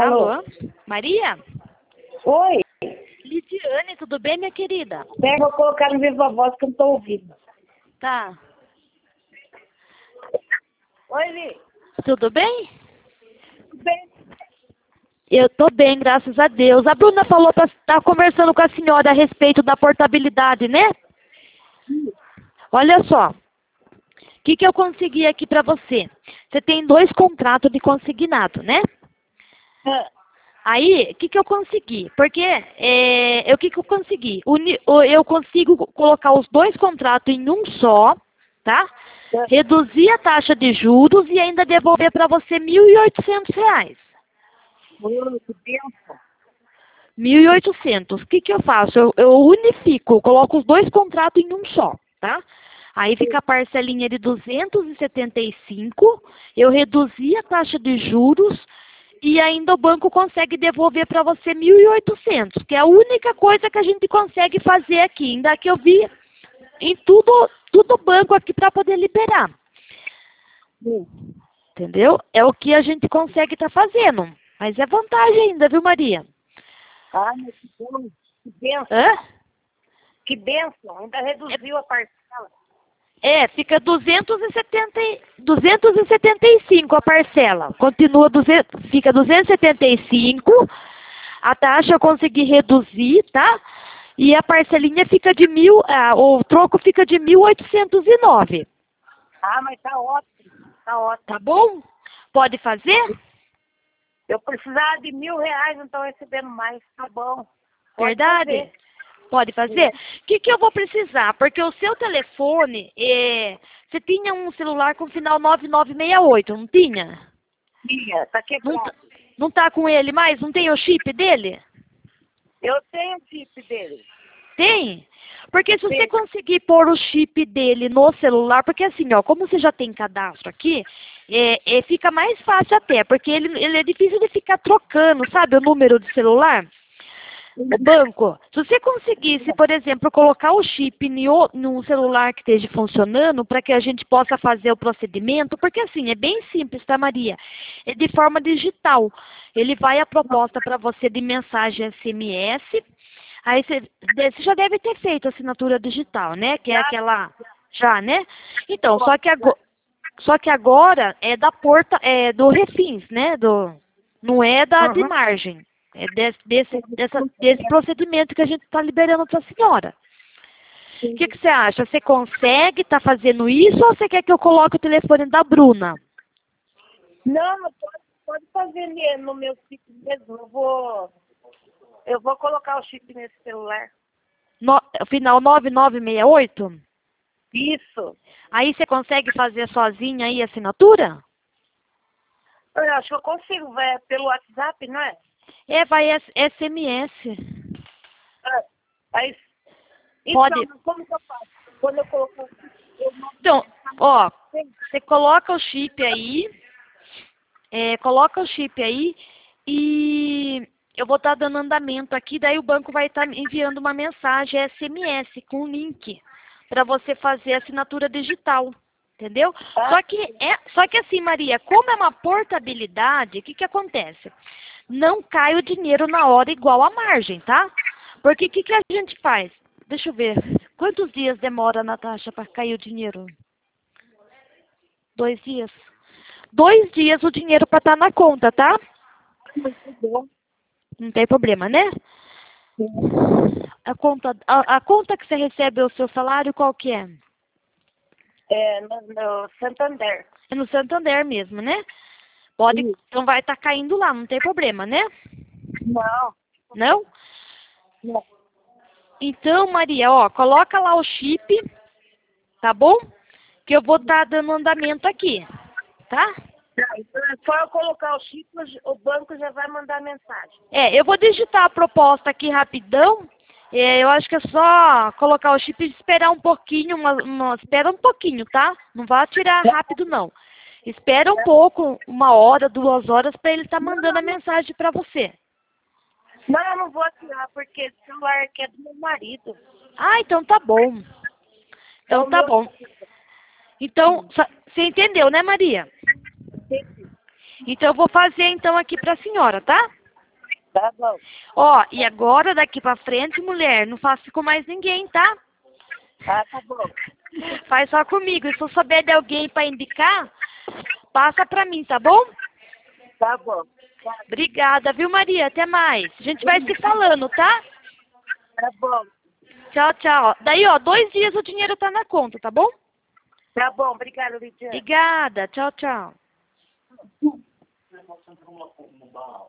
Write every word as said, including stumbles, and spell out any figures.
Alô? Alô? Maria? Oi. Lidiane, tudo bem, minha querida? Pera, vou colocar no viva voz que eu não tô ouvindo. Tá. Oi, Li. Tudo bem? Tudo bem? Eu tô bem, graças a Deus. A Bruna falou pra estar conversando com a senhora a respeito da portabilidade, né? Olha só. O que, que eu consegui aqui pra você? Você tem dois contratos de consignado, né? Ah, Aí, o que, que eu consegui? Porque, é, eu- o que, que eu consegui? Uni- o- eu consigo colocar os dois contratos em um só, tá? ah, Reduzir a taxa de juros e ainda devolver para você mil e oitocentos reais. Bruno, que benção. mil e oitocentos. O que, que eu faço? Eu, eu unifico, coloco os dois contratos em um só, tá? Aí fica a parcelinha de duzentos e setenta e cinco, eu reduzi a taxa de juros e ainda o banco consegue devolver para você mil e oitocentos, que é a única coisa que a gente consegue fazer aqui. Ainda que eu vi em tudo, tudo banco aqui para poder liberar. Hum. Entendeu? É o que a gente consegue estar fazendo. Mas é vantagem ainda, viu, Maria? Ah, mas que bom. Que benção. Hã? Que benção. Ainda reduziu a parcela. É, fica duzentos e setenta, e- duzentos e setenta e cinco a parcela. Continua, duzentos, fica duzentos e setenta e cinco. A taxa eu consegui reduzir, tá? E a parcelinha fica de mil, ah, o troco fica de mil oitocentos e nove. Ah, mas tá ótimo. Tá ótimo. Tá bom? Pode fazer? Eu precisava de mil reais, não estou recebendo mais. Tá bom. Pode Verdade? fazer. Pode fazer? O que, que eu vou precisar? Porque o seu telefone, é, você tinha um celular com final nove nove seis oito, não tinha? Minha, tá Não, quebrado. tá- não tá com ele mais? Não tem o chip dele? Eu tenho o chip dele. Tem? Porque se você Tem. conseguir pôr o chip dele no celular, porque assim, ó, como você já tem cadastro aqui, é, é, fica mais fácil até, porque ele, ele é difícil de ficar trocando, sabe, o número de celular. O banco, se você conseguisse, por exemplo, colocar o chip no, num celular que esteja funcionando para que a gente possa fazer o procedimento, porque assim, é bem simples, tá, Maria? É de forma digital. Ele vai a proposta para você de mensagem S M S, aí você, você já deve ter feito a assinatura digital, né? Que é aquela, já, né? Então, só que agora, só que agora é da porta, é do Refins, né? Do, não é da de Uhum. margem. É desse, desse, dessa, desse procedimento que a gente está liberando para a senhora. O que, que você acha? Você consegue estar fazendo isso ou você quer que eu coloque o telefone da Bruna? Não, mas pode, pode fazer ne- no meu chip mesmo. Eu vou, eu vou colocar o chip nesse celular. No, final nove nove seis oito? Isso. Aí você consegue fazer sozinha aí a assinatura? Eu acho que eu consigo, vai pelo WhatsApp, não é? É, vai S M S. Ah, Aí, Pode. então, como que eu faço? Quando eu colocar o chip, eu mando Então, ó, mensagem. você coloca o chip aí, é, coloca o chip aí e eu vou estar dando andamento aqui, daí o banco vai estar enviando uma mensagem S M S com um link para você fazer a assinatura digital, entendeu? Ah, Só que é, só que assim, Maria, como é uma portabilidade, o que que acontece? Não cai o dinheiro na hora igual a margem, tá? Porque o que que a gente faz? Deixa eu ver. Quantos dias demora, Natasha, para cair o dinheiro? Dois dias? Dois dias o dinheiro para estar na conta, tá? muito bom. Não tem problema, né? A conta, a, a conta que você recebe o seu salário, qual que é? É, no, no Santander. É no Santander mesmo, né? Pode, Isso. então vai estar caindo lá, não tem problema, né? Não, Não? não. Então, Maria, ó, coloca lá o chip, tá bom? Que eu vou estar dando andamento aqui, tá? Tá, então é só eu colocar o chip, o banco já vai mandar mensagem. É, eu vou digitar a proposta aqui rapidão. É, eu acho que é só colocar o chip e esperar um pouquinho, uma, uma- espera um pouquinho, tá? Não vai tirar rápido, não. Espera um pouco, uma hora, duas horas, para ele estar mandando a mensagem para você. Não, eu não vou atirar, porque esse celular aqui é do meu marido. Ah, então tá bom. É Então o tá meu. bom. Então, sa- você entendeu, né, Maria? Então eu vou fazer então aqui pra senhora, tá? Tá bom. Ó, e agora daqui pra frente, mulher, não faça com mais ninguém, tá? Ah, tá bom. Faz só comigo. E se eu souber de alguém pra indicar, passa pra mim, tá bom? Tá bom. Obrigada, viu, Maria? Até mais. A gente vai se falando, tá? Tá bom. Tchau, tchau. Daí, ó, dois dias o dinheiro tá na conta, tá bom? Tá bom. Obrigada, Lidiane. Obrigada. Tchau, tchau.